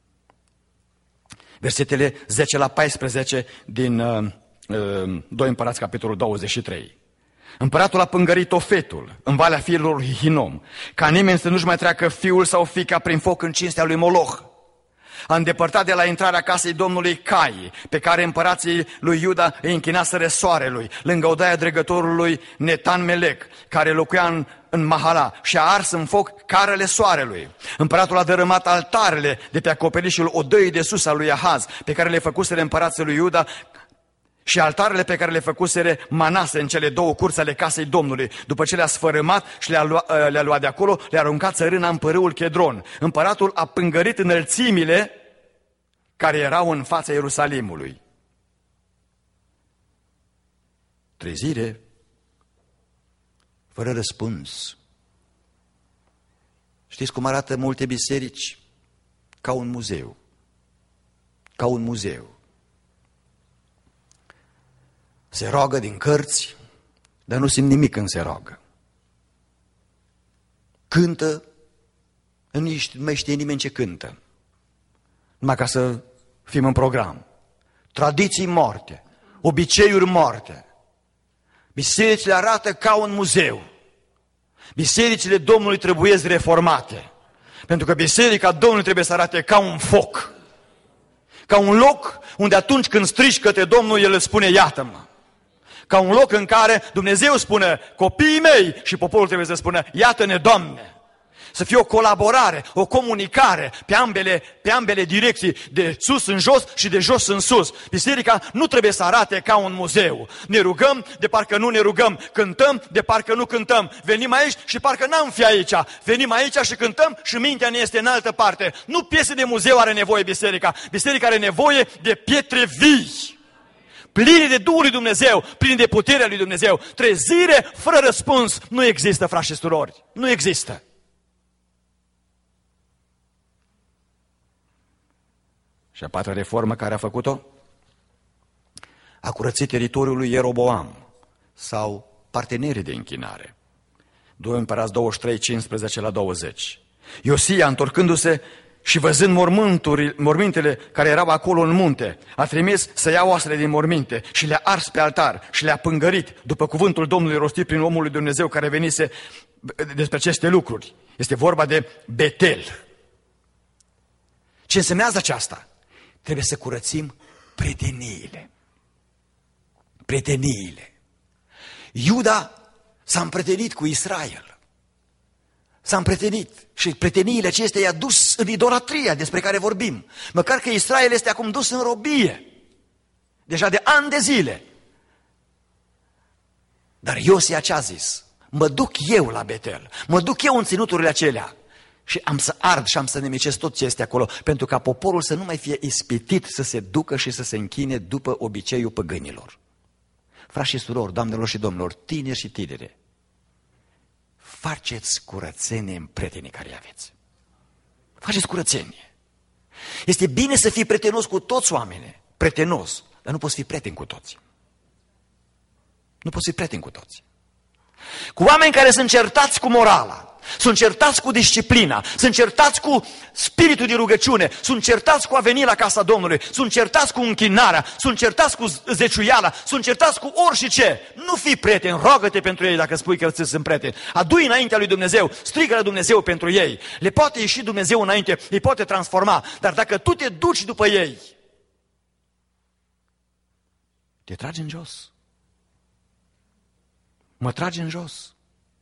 Versetele zece la paisprezece din uh, uh, doi Împărați, capitolul douăzeci și trei. Împăratul a pângărit Tofetul în Valea Fiilor Hinom, ca nimeni să nu-și mai treacă fiul sau fiica prin foc în cinstea lui Moloch. A îndepărtat de la intrarea casei Domnului Cai, pe care împărații lui Iuda îi închinaseră soarelui, lângă odaia dregătorului Netan Melec, care locuia în, în Mahala, și a ars în foc carele soarelui. Împăratul a dărâmat altarele de pe acoperișul odăii de sus al lui Ahaz, pe care le făcuseră împărații lui Iuda, și altarele pe care le făcuseră Manase în cele două curți ale casei Domnului. După ce le-a sfărâmat și le-a luat, le-a luat de acolo, le-a aruncat țărâna în pârâul Chedron. Împăratul a pângărit înălțimile care erau în fața Ierusalimului. Trezire fără răspuns. Știți cum arată multe biserici? Ca un muzeu. Ca un muzeu. Se roagă din cărți, dar nu simt nimic când se roagă. Cântă, nu mai știe nimeni ce cântă. Numai ca să fim în program. Tradiții morte, obiceiuri morte. Bisericile arată ca un muzeu. Bisericile Domnului trebuie reformate. Pentru că biserica Domnului trebuie să arate ca un foc. Ca un loc unde atunci când strigi către Domnul, El îți spune, iată-mă. Ca un loc în care Dumnezeu spune, copiii mei, și poporul trebuie să spună, iată-ne, Doamne. Să fie o colaborare, o comunicare pe ambele, pe ambele direcții, de sus în jos și de jos în sus. Biserica nu trebuie să arate ca un muzeu. Ne rugăm de parcă nu ne rugăm, cântăm de parcă nu cântăm. Venim aici și parcă n-am fi aici. Venim aici și cântăm și mintea ne este în altă parte. Nu piese de muzeu are nevoie biserica. Biserica are nevoie de pietre vii. Pline de Duhul lui Dumnezeu, pline de puterea lui Dumnezeu. Trezire fără răspuns nu există, frați și surori. Nu există. Și a patra reformă care a făcut-o? A curățit teritoriul lui Ieroboam sau partenerii de închinare. doi Împărați douăzeci și trei, cincisprezece la douăzeci. Iosia, întorcându-se și văzând mormintele care erau acolo în munte, a trimis să ia oasele din morminte și le-a ars pe altar și le-a pângărit, după cuvântul Domnului rostit prin omul lui Dumnezeu care venise despre aceste lucruri. Este vorba de Betel. Ce însemnează aceasta? Trebuie să curățim prieteniile. Prieteniile. Iuda s-a împrietenit cu Israel. s-a împrietenit și prieteniile acestea i-a dus în idolatria despre care vorbim. Măcar că Israel este acum dus în robie, deja de ani de zile. Dar Iosia ce a zis? Mă duc eu la Betel, mă duc eu în ținuturile acelea și am să ard și am să nemicesc tot ce este acolo, pentru ca poporul să nu mai fie ispitit să se ducă și să se închine după obiceiul păgânilor. Frați și surori, doamnelor și domnilor, tineri și tinere, faceți curățenie în prietenii care aveți. Faceți curățenie. Este bine să fii prietenos cu toți oamenii, prietenos, dar nu poți fi prieten cu toți. Nu poți fi prieten cu toți. Cu oameni care sunt certați cu morala, sunt certați cu disciplina, sunt certați cu spiritul de rugăciune, sunt certați cu a veni la casa Domnului, sunt certați cu închinarea, sunt certați cu zeciuiala, sunt certați cu orice. Nu fii prieten, roagă-te pentru ei dacă spui că ți sunt prieteni. Adu-i înaintea lui Dumnezeu, strigă la Dumnezeu pentru ei. Le poate ieși Dumnezeu înainte, îi poate transforma, dar dacă tu te duci după ei, te tragi în jos. Mă trage în jos.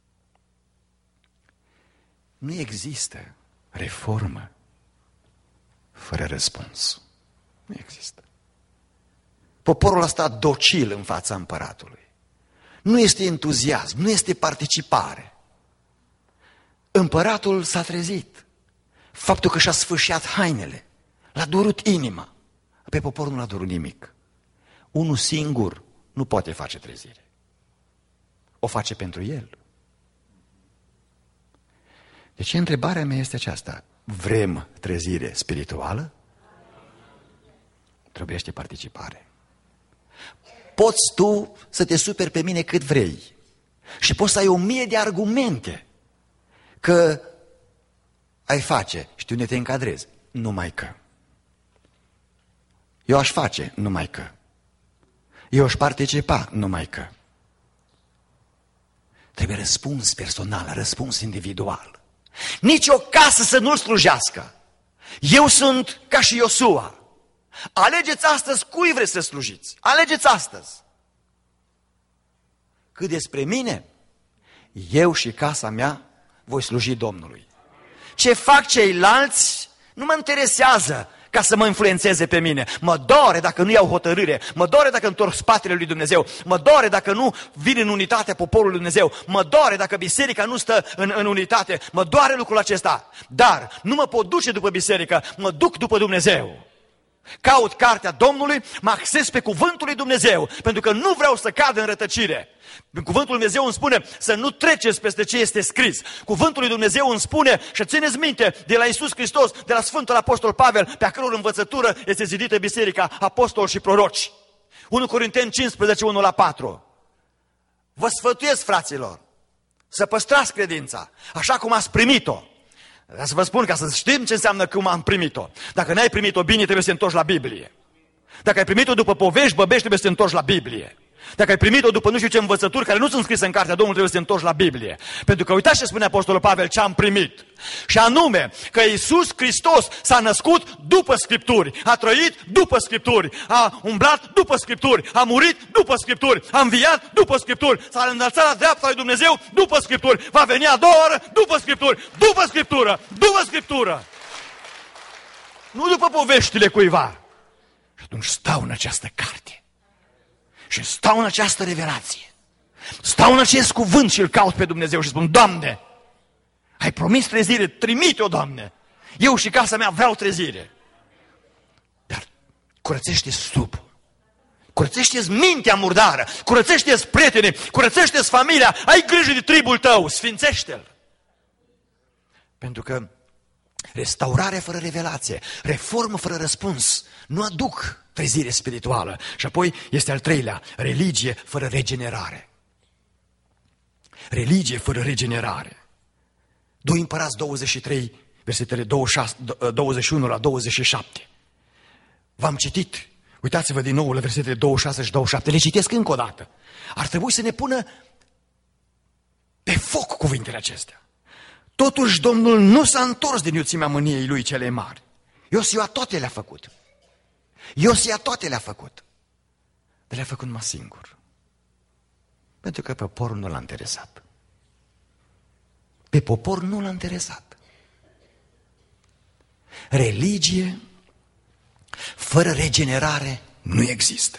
Nu există reformă fără răspuns. Nu există. Poporul ăsta docil în fața împăratului. Nu este entuziasm, nu este participare. Împăratul s-a trezit. Faptul că și-a sfâșiat hainele, l-a durut inima. Pe popor nu l-a durut nimic. Unul singur nu poate face trezire. O face pentru el. Deci întrebarea mea este aceasta. Vrem trezire spirituală? Trebuiește participare. Poți tu să te superi pe mine cât vrei și poți să ai o mie de argumente că ai face. Știi unde te încadrezi? Numai că. Eu aș face, numai că. Eu aș participa, numai că. Trebuie răspuns personal, răspuns individual. Nici o casă să nu-l slujească. Eu sunt ca și Iosua. Alegeți astăzi cui vreți să slujiți. Alegeți astăzi. Cât despre mine, eu și casa mea voi sluji Domnului. Ce fac ceilalți nu mă interesează ca să mă influențeze pe mine. Mă doare dacă nu iau hotărâre, mă doare dacă întorc spatele lui Dumnezeu, mă doare dacă nu vin în unitatea poporului lui Dumnezeu, mă doare dacă biserica nu stă în, în unitate, mă doare lucrul acesta. Dar nu mă pot duce după biserică, mă duc după Dumnezeu. Caut cartea Domnului, mă axez pe cuvântul lui Dumnezeu, pentru că nu vreau să cad în rătăcire. Cuvântul lui Dumnezeu îmi spune să nu treceți peste ce este scris. Cuvântul lui Dumnezeu îmi spune, și țineți minte, de la Iisus Hristos, de la Sfântul Apostol Pavel, pe a căror învățătură este zidită biserica, apostoli și proroci. unu Corinteni cincisprezece, unu la patru. Vă sfătuiesc, fraților, să păstrați credința, așa cum ați primit-o. Dar să vă spun, ca să știm ce înseamnă cum am primit-o. Dacă n-ai primit-o bine, trebuie să te întorci la Biblie. Dacă ai primit-o după povești, băbești, trebuie să te întorci la Biblie. Dacă ai primit-o după nu știu ce învățături care nu sunt scrise în cartea Domnului, trebuie să te întorci la Biblie. Pentru că uitați ce spune Apostolul Pavel, ce am primit. Și anume, că Iisus Hristos s-a născut după Scripturi, a trăit după Scripturi, a umblat după Scripturi, a murit după Scripturi, a înviat după Scripturi, s-a înălțat la dreapta lui Dumnezeu după Scripturi, va veni a doua oră după Scripturi, după Scriptură, după Scriptură. Nu după poveștile cuiva. Și atunci stau în această carte. Și stau în această revelație. Stau în acest cuvânt și îl caut pe Dumnezeu și spun, Doamne, ai promis trezire, trimite-o, Doamne. Eu și casa mea vreau trezire. Dar curățește-ți trupul. Curățește-ți mintea murdară. Curățește-ți prietenii. Curățește-ți familia. Ai grijă de tribul tău. Sfințește-l. Pentru că restaurare fără revelație, reformă fără răspuns, nu aduc trezire spirituală. Și apoi este al treilea, religie fără regenerare. Religie fără regenerare. doi Împărați douăzeci și trei, versetele douăzeci și unu la douăzeci și șapte. V-am citit, uitați-vă din nou la versetele douăzeci și șase și douăzeci și șapte, le citesc încă o dată. Ar trebui să ne pună pe foc cuvintele acestea. Totuși Domnul nu s-a întors din iuțimea mâniei lui cele mari. Iosia toate le-a făcut. Iosia toate le-a făcut. Dar le-a făcut numai singur. Pentru că poporul nu l-a interesat. Pe popor nu l-a interesat. Religie fără regenerare nu există.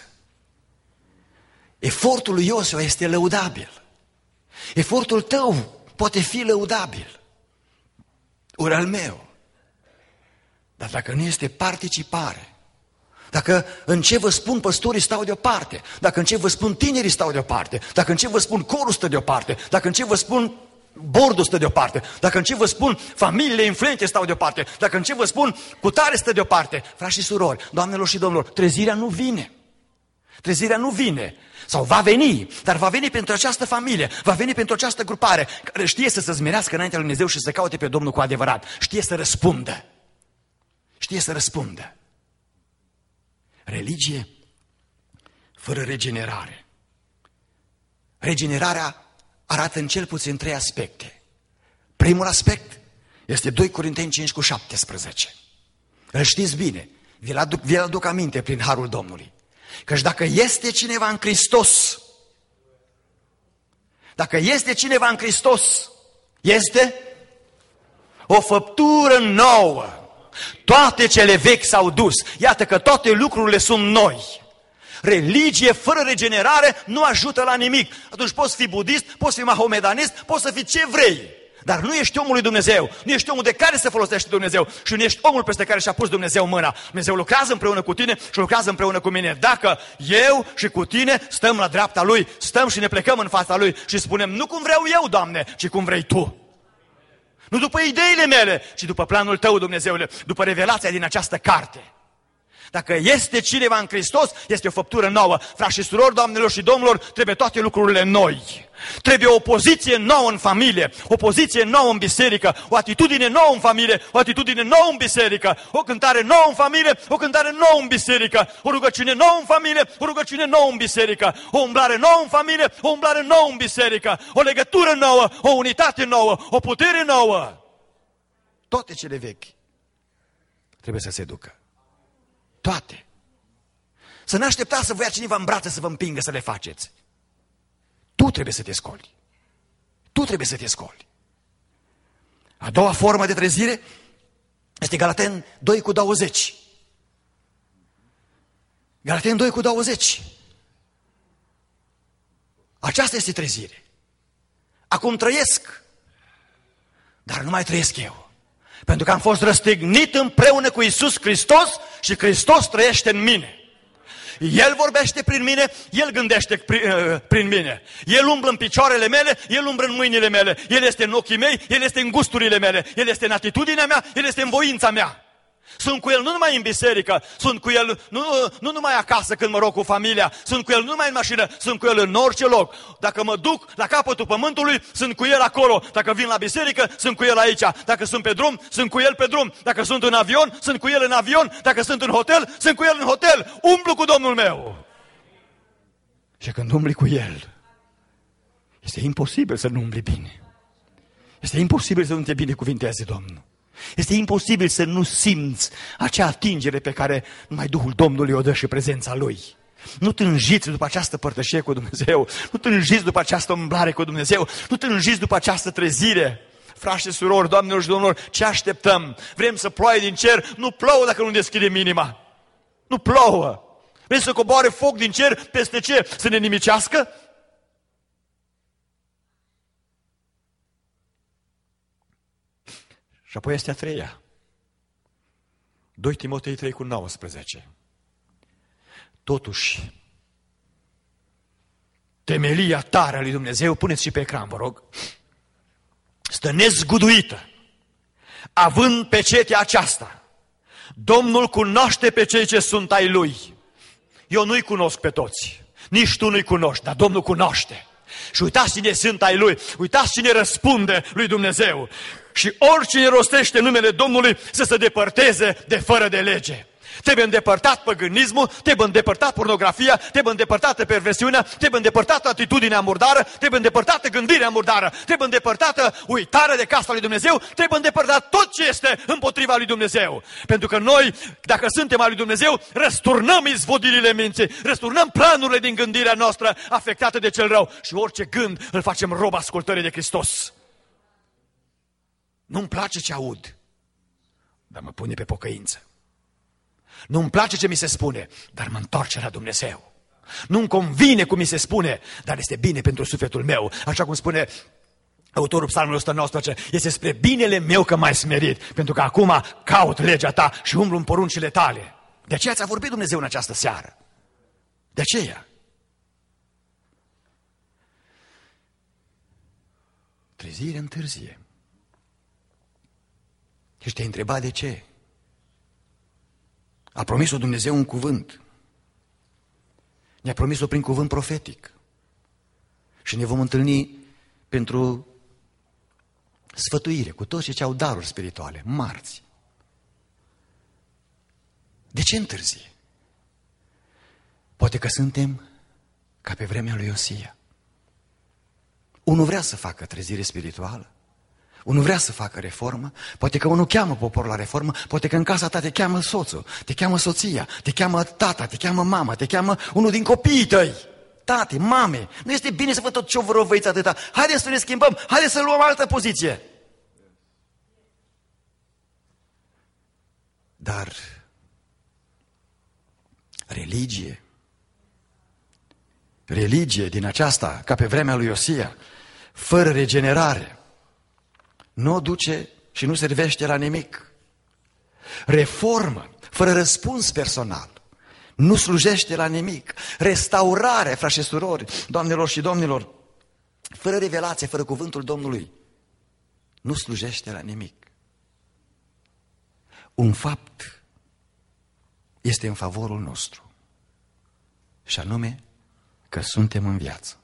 Efortul lui Iosua este lăudabil. Efortul tău poate fi lăudabil. Ori al meu. Dar dacă nu este participare, dacă în ce vă spun păstorii stau deoparte, dacă în ce vă spun tinerii stau deoparte, dacă în ce vă spun corul stă deoparte, dacă în ce vă spun bordul stă deoparte, dacă în ce vă spun familiile influente stau deoparte, dacă în ce vă spun cutare stă deoparte, frați și surori, doamnelor și domnilor, trezirea nu vine. Trezirea nu vine. Sau va veni, dar va veni pentru această familie, va veni pentru această grupare care știe să se zmerească înaintea lui Dumnezeu și să caute pe Domnul cu adevărat. Știe să răspundă. Știe să răspundă. Religie fără regenerare. Regenerarea arată în cel puțin trei aspecte. Primul aspect este doi Corinteni cinci cu șaptesprezece. Îl știți bine, vi-l aduc, vi-l aduc aminte prin harul Domnului. Căci dacă este cineva în Hristos, dacă este cineva în Hristos, este o făptură nouă. Toate cele vechi s-au dus. Iată că toate lucrurile sunt noi. Religie fără regenerare nu ajută la nimic. Atunci poți fi budist, poți fi mahomedanist, poți să fii ce vrei. Dar nu ești omul lui Dumnezeu, nu ești omul de care se folosește Dumnezeu și nu ești omul peste care și-a pus Dumnezeu mâna. Dumnezeu lucrează împreună cu tine și lucrează împreună cu mine. Dacă eu și cu tine stăm la dreapta Lui, stăm și ne plecăm în fața Lui și spunem, nu cum vreau eu, Doamne, ci cum vrei Tu. Nu după ideile mele, ci după planul Tău, Dumnezeule, după revelația din această carte. Dacă este cineva în Hristos, este o făptură nouă. Frați și surori, doamnelor și domnilor, trebuie toate lucrurile noi. Trebuie o poziție nouă în familie, o poziție nouă în biserică, o atitudine nouă în familie, o atitudine nouă în biserică, o cântare nouă în familie, o cântare nouă în biserică, o rugăciune nouă în familie, o rugăciune nouă în biserică, o umblare nouă în familie, o umblare nouă în biserică, o legătură nouă, o unitate nouă, o putere nouă. Toate cele vechi trebuie să se ducă. Toate. Să nu așteptați să vă ia cineva în brațe să vă împingă să le faceți. Tu trebuie să te scoli. Tu trebuie să te scoli. A doua formă de trezire este Galateni doi cu douăzeci. Galateni doi cu douăzeci. Aceasta este trezire. Acum trăiesc, dar nu mai trăiesc eu. Pentru că am fost răstignit împreună cu Iisus Hristos și Hristos trăiește în mine. El vorbește prin mine, El gândește prin mine. El umblă în picioarele mele, El umblă în mâinile mele. El este în ochii mei, El este în gusturile mele. El este în atitudinea mea, El este în voința mea. Sunt cu El nu numai în biserică, sunt cu El nu, nu numai acasă când mă rog cu familia, sunt cu El nu numai în mașină, sunt cu El în orice loc. Dacă mă duc la capătul pământului, sunt cu El acolo. Dacă vin la biserică, sunt cu El aici. Dacă sunt pe drum, sunt cu El pe drum. Dacă sunt în avion, sunt cu El în avion. Dacă sunt în hotel, sunt cu El în hotel. Umblu cu Domnul meu. Și când umbli cu El, este imposibil să nu umbli bine. Este imposibil să nu te binecuvinteze Domnul. Este imposibil să nu simți acea atingere pe care numai Duhul Domnului o dă și prezența Lui. Nu tânjiți după această părtășie cu Dumnezeu, nu tânjiți după această umblare cu Dumnezeu, nu tânjiți după această trezire. Frați și surori, doamnelor și domnilor, ce așteptăm? Vrem să ploaie din cer? Nu plouă dacă nu deschidem inima. Nu plouă. Vrem să coboare foc din cer peste ce? Să ne nimicească? Și apoi este a treia. doi Timotei trei cu nouăsprezece. Totuși, temelia tare a lui Dumnezeu, puneți și pe ecran, vă rog, stă nezguduită, având pecetea aceasta. Domnul cunoaște pe cei ce sunt ai Lui. Eu nu-i cunosc pe toți, nici tu nu-i cunoști, dar Domnul cunoaște. Și uitați cine sunt ai Lui, uitați cine răspunde lui Dumnezeu. Și oricine rostește numele Domnului să se depărteze de fără de lege. Trebuie îndepărtat păgânismul, trebuie îndepărtat pornografia, trebuie îndepărtată perversiunea, trebuie îndepărtată atitudinea murdară, trebuie îndepărtată gândirea murdară, trebuie îndepărtată uitarea de casa lui Dumnezeu, trebuie îndepărtat tot ce este împotriva lui Dumnezeu. Pentru că noi, dacă suntem al lui Dumnezeu, răsturnăm izvodirile minții, răsturnăm planurile din gândirea noastră afectate de cel rău și orice gând îl facem rob ascultării de Hristos. Nu-mi place ce aud, dar mă pune pe pocăință. Nu-mi place ce mi se spune, dar mă întoarce la Dumnezeu. Nu-mi convine cum mi se spune, dar este bine pentru sufletul meu. Așa cum spune autorul Psalmului o sută nouăsprezece, este spre binele meu că m-ai smerit, pentru că acum caut legea ta și umblu în poruncile tale. De aceea ți-a vorbit Dumnezeu în această seară. De aceea. Trezire întârzie. Și te-ai întrebat de ce? A promis-o Dumnezeu un cuvânt. Ne-a promis-o prin cuvânt profetic. Și ne vom întâlni pentru sfătuire cu toți cei ce au daruri spirituale, marți. De ce întârzie? Poate că suntem ca pe vremea lui Iosia. Unul vrea să facă trezire spirituală, unul vrea să facă reformă, poate că unul cheamă poporul la reformă, poate că în casa ta te cheamă soțul, te cheamă soția, te cheamă tata, te cheamă mama, te cheamă unul din copiii tăi. Tate, mame, nu este bine să vă tot ce vă răvăiți atâta. Haideți să ne schimbăm, haideți să luăm altă poziție. Dar religie, religie din aceasta, ca pe vremea lui Iosia, fără regenerare, nu o duce și nu servește la nimic. Reformă, fără răspuns personal, nu slujește la nimic. Restaurare, frați și surori, doamnelor și domnilor, fără revelație, fără cuvântul Domnului, nu slujește la nimic. Un fapt este în favorul nostru, și anume că suntem în viață.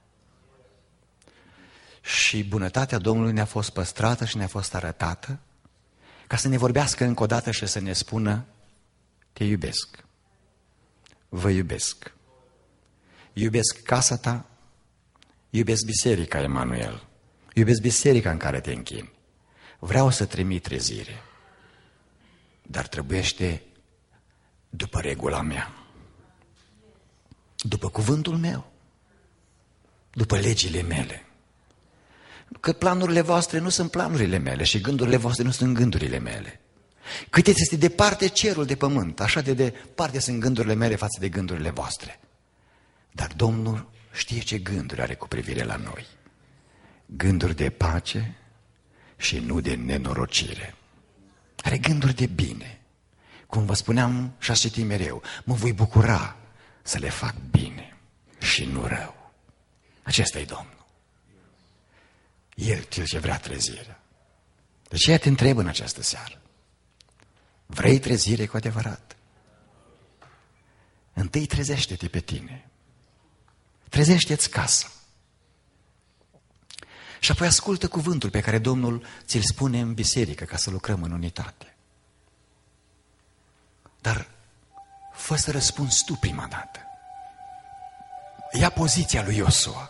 Și bunătatea Domnului ne-a fost păstrată și ne-a fost arătată ca să ne vorbească încă o dată și să ne spună: te iubesc, vă iubesc, iubesc casa ta, iubesc biserica Emanuel, iubesc biserica în care te închini. Vreau să trimit trezire, dar trebuiește după regula mea, după cuvântul meu, după legile mele. Că planurile voastre nu sunt planurile mele și gândurile voastre nu sunt gândurile mele. Cât este departe cerul de pământ, așa de departe sunt gândurile mele față de gândurile voastre. Dar Domnul știe ce gânduri are cu privire la noi. Gânduri de pace și nu de nenorocire. Are gânduri de bine. Cum vă spuneam și aș citi mereu, mă voi bucura să le fac bine și nu rău. Acesta e Domnul. El ce vrea trezirea. De aceea te întreb în această seară: vrei trezire cu adevărat? Întâi trezește-te pe tine. Trezește-ți casa. Și apoi ascultă cuvântul pe care Domnul ți-l spune în biserică ca să lucrăm în unitate. Dar fă să răspunzi tu prima dată. Ia poziția lui Iosua.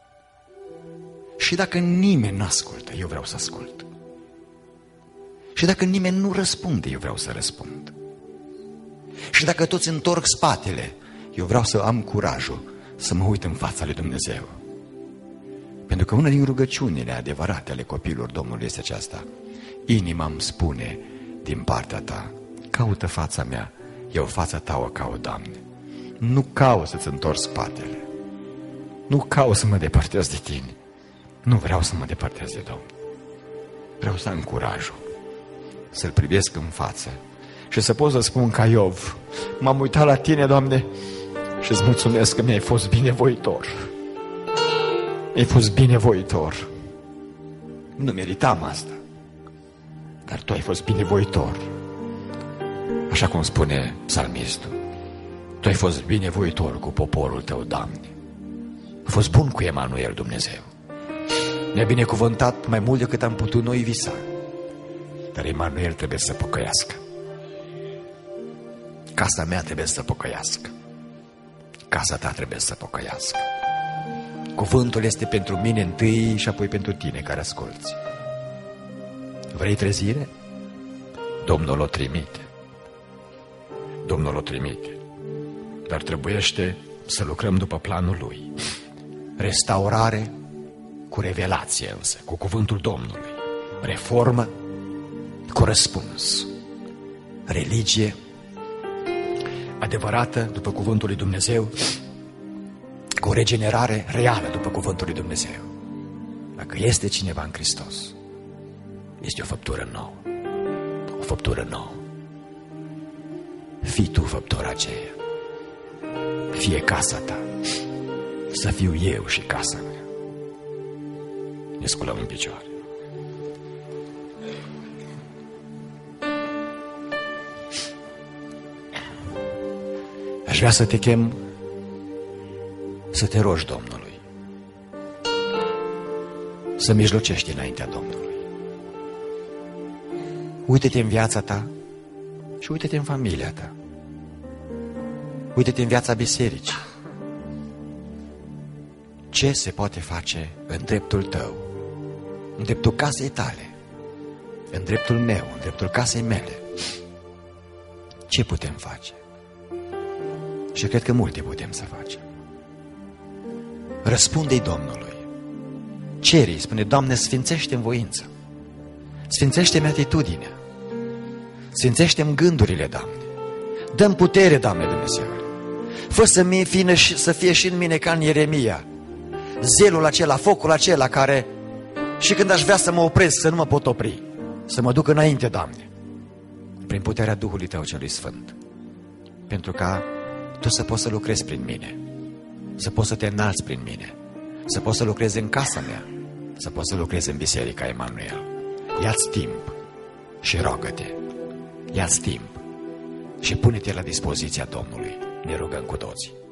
Și dacă nimeni nu ascultă, eu vreau să ascult. Și dacă nimeni nu răspunde, eu vreau să răspund. Și dacă toți întorc spatele, eu vreau să am curajul să mă uit în fața lui Dumnezeu. Pentru că una din rugăciunile adevărate ale copiilor Domnului este aceasta: inima îmi spune din partea ta, caută fața mea, eu fața ta o caut, Doamne. Nu caut să-ți întorc spatele, nu caut să mă depărtez de tine, nu vreau să mă depărtez de Domnul. Vreau să am curajul să-L privesc în față și să pot să spun ca Iov: m-am uitat la tine, Doamne, și îți mulțumesc că mi-ai fost binevoitor. Mi-ai fost binevoitor. Nu meritam asta, dar Tu ai fost binevoitor. Așa cum spune psalmistul, Tu ai fost binevoitor cu poporul Tău, Doamne. A fost bun cu Emanuel, Dumnezeu. Ne-a binecuvântat mai mult decât am putut noi visa. Dar Emanuel trebuie să pocăiască. Casa mea trebuie să pocăiască. Casa ta trebuie să pocăiască. Cuvântul este pentru mine întâi și apoi pentru tine care asculți. Vrei trezire? Domnul o trimite. Domnul o trimite. Dar trebuiește să lucrăm după planul Lui. Restaurare cu revelație însă, cu cuvântul Domnului. reformă cu răspuns, religie adevărată după cuvântul lui Dumnezeu, cu o regenerare reală după cuvântul lui Dumnezeu. Dacă este cineva în Hristos, este o făptură nouă, o făptură nouă. Fii tu făptura aceea, fie casa ta, să fiu eu și casa mea. Ne sculăm în picioare. Aș vrea să te chem să te rogi Domnului, să mijlocești înaintea Domnului. Uită-te în viața ta și uită-te în familia ta. Uită-te în viața bisericii. Ce se poate face în dreptul tău, în dreptul casei tale, în dreptul meu, în dreptul casei mele? Ce putem face? Și cred că multe putem să facem. Răspunde-i Domnului. Cere-i, spune, Doamne, sfințește-mi voința, sfințește-mi atitudinea, sfințește-mi gândurile, Doamne. Dă-mi putere, Doamne Dumnezeu. Fă să, mie, fie, să fie și în mine ca în Ieremia zelul acela, focul acela care și când aș vrea să mă opresc, să nu mă pot opri, să mă duc înainte, Doamne, prin puterea Duhului Tău celui Sfânt, pentru ca Tu să poți să lucrezi prin mine, să poți să te înalți prin mine, să poți să lucrezi în casa mea, să poți să lucrezi în Biserica Emanuel. Ia-ți timp și rogă-te, ia-ți timp și pune-te la dispoziția Domnului. Ne rugăm cu toții.